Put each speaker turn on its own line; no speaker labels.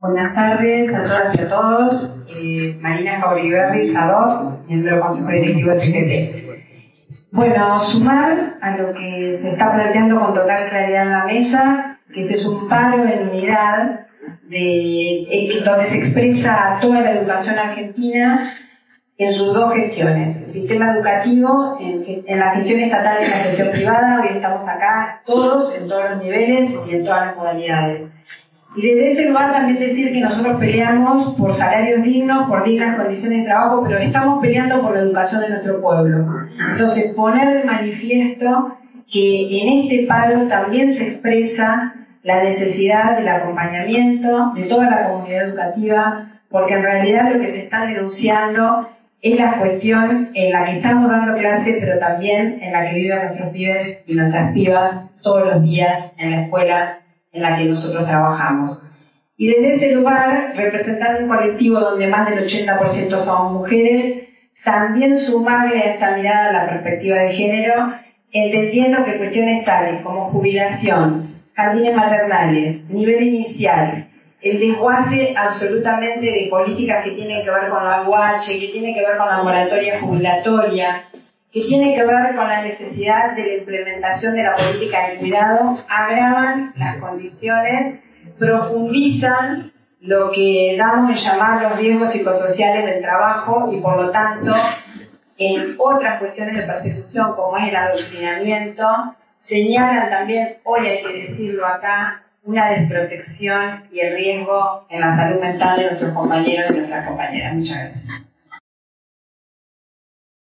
Buenas tardes a todas y a todos. Marina Jauregui, Sador, miembro del Consejo Directivo del CGT. Bueno, sumar a lo que se está planteando con total claridad en la mesa, que este es un paro en unidad donde se expresa toda la educación argentina en sus dos gestiones, el sistema educativo, en la gestión estatal y en la gestión privada. Hoy estamos acá todos, en todos los niveles y en todas las modalidades. Y desde ese lugar también decir que nosotros peleamos por salarios dignos, por dignas condiciones de trabajo, pero estamos peleando por la educación de nuestro pueblo. Entonces, poner de manifiesto que en este paro también se expresa la necesidad del acompañamiento de toda la comunidad educativa, porque en realidad lo que se está denunciando es la cuestión en la que estamos dando clase, pero también en la que viven nuestros pibes y nuestras pibas todos los días en la escuela en la que nosotros trabajamos. Y desde ese lugar, representando un colectivo donde más del 80% somos mujeres, también sumarle a esta mirada la perspectiva de género, entendiendo que cuestiones tales como jubilación, jardines maternales, nivel inicial, el desguace absolutamente de políticas que tienen que ver con la UH, que tienen que ver con la moratoria jubilatoria, que tiene que ver con la necesidad de la implementación de la política de cuidado, agravan las condiciones, profundizan lo que damos en llamar los riesgos psicosociales del trabajo y por lo tanto en otras cuestiones de persecución como es el adoctrinamiento, señalan también, hoy hay que decirlo acá, una desprotección y el riesgo en la salud mental de nuestros compañeros y nuestras compañeras. Muchas gracias.